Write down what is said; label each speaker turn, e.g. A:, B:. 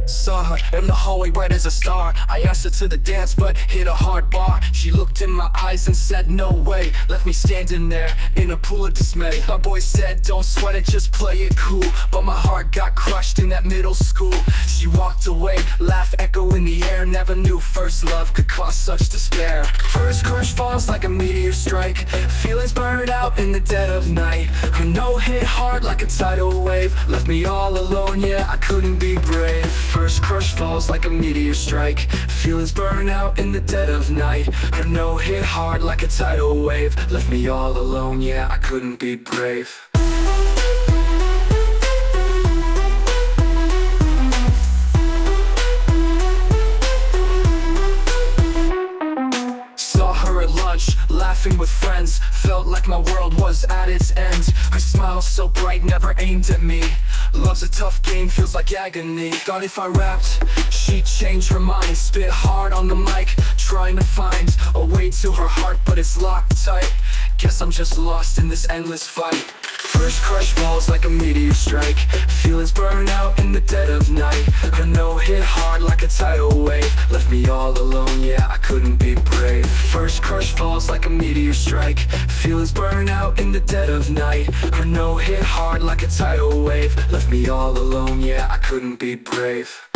A: Saw her in the hallway right as a star. I asked her to the dance but hit a hard bar. She looked in my eyes and said no way. Left me standing there in a pool of dismay. My boy said don't sweat it, just play it cool. But my heart got crushed in that middle school. She walked away, laugh echo in the air. Never knew first love could cause such despair. First crush falls like a meteor strike. Feelings burned out in the dead of night. Her no hit hard like a tidal wave. Left me all alone, yeah, I couldn't be brave. First crush falls like a meteor strike. Feelings burn out in the dead of night. Her no hit hard like a tidal wave. Left me all alone, yeah, I couldn't be brave. Saw her at lunch, laughing with friends. Felt like my world was at its end. Her smile so bright, never aimed at me. Love's a tough game, feels like agony. Thought if I rapped, she'd change her mind. Spit hard on the mic, trying to find a way to her heart, but it's locked tight. Guess I'm just lost in this endless fight. First crush falls like a meteor strike. Feelings burn out in the dead of night. Her no hit hard like a tidal wave. Left me all alone, yeah, I couldn't be brave. First crush falls like a meteor strike. Feelings burn out in the dead of night. Her no hit hard like a tidal wave. Left me all alone, yeah, I couldn't be brave.